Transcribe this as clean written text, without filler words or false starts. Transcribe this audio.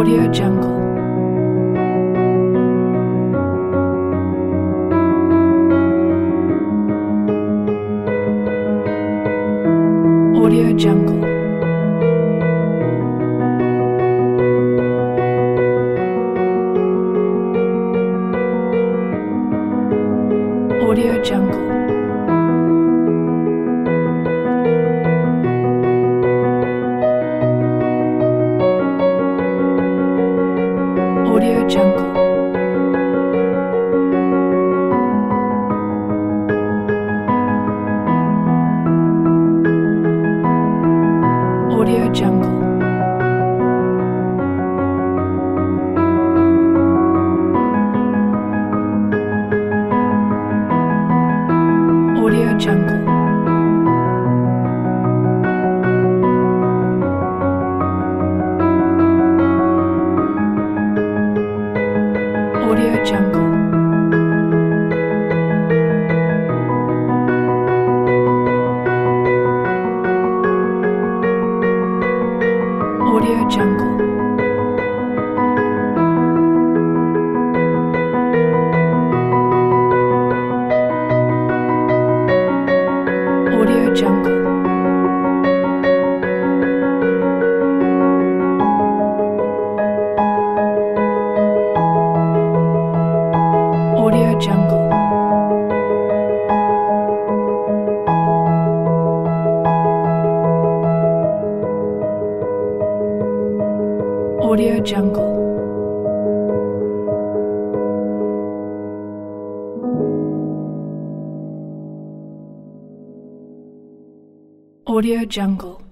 Audio Jungle. Audio Jungle. Audio Jungle. Audio Jungle. Audio Jungle. Audio Jungle. Audio Jungle. Audio Jungle. Audio Jungle. Audio Jungle. Audio Jungle. Audio Jungle.